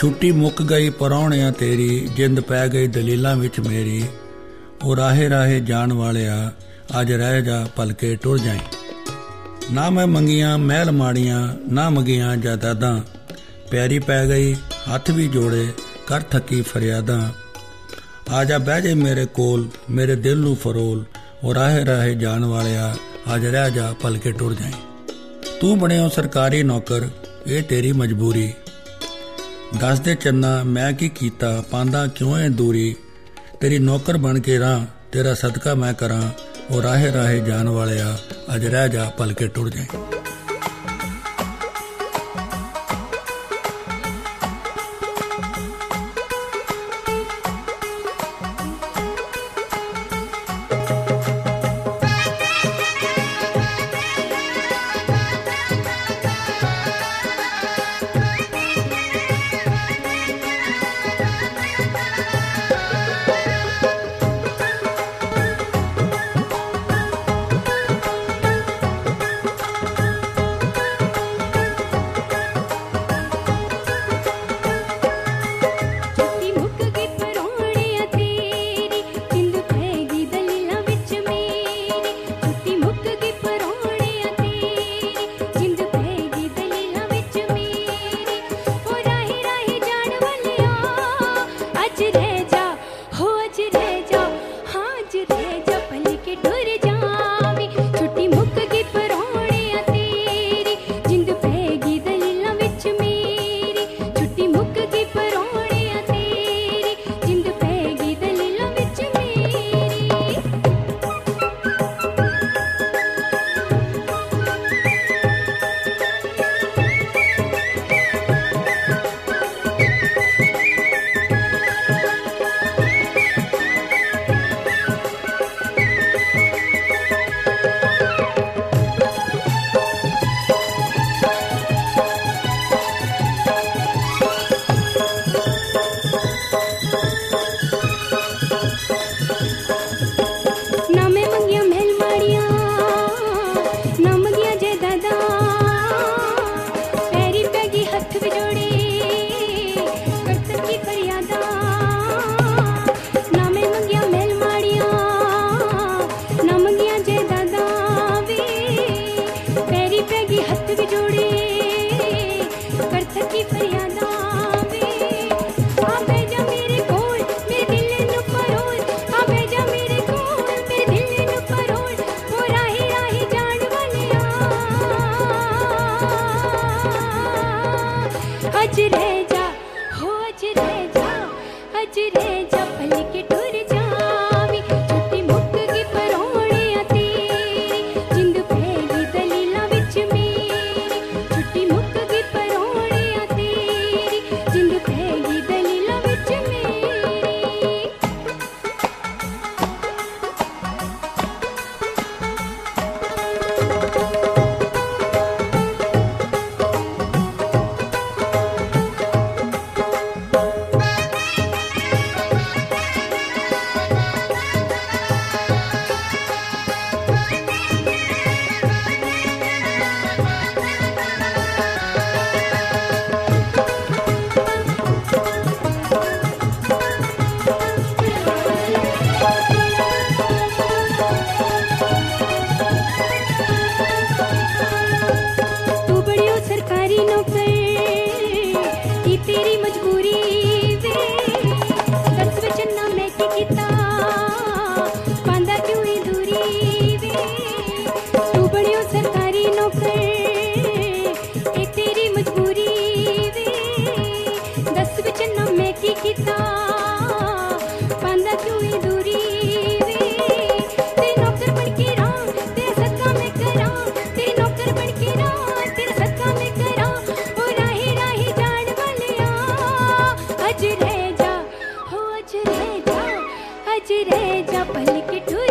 छुट्टी मुक गई परौणिया तेरी, जिंद पै गई दलीलां विच मेरी। ओ राहे राहे जान वालिया, अज रह जा भलके टुर जाई। ना मैं मंगियां महल माड़ियां, ना मंगियां जायदादां। पैरी पै गई हथ भी जोड़े, कर थकी फरियादां। आजा बह जा मेरे कोल, मेरे दिल नू फरोल। ओ राहे राहे जान वालिया, अज रह जा भलके टुर जाई। तू बनियो सरकारी नौकर, ये तेरी मजबूरी। दस दे चन्ना मैं की कीता, पांदा क्यों है दूरी। तेरी नौकर बन के रां, तेरा सदका मैं करां। ओ राहे राहे जान वालिया, अज रह जा भलके टुर जाए। आज रह जा पल के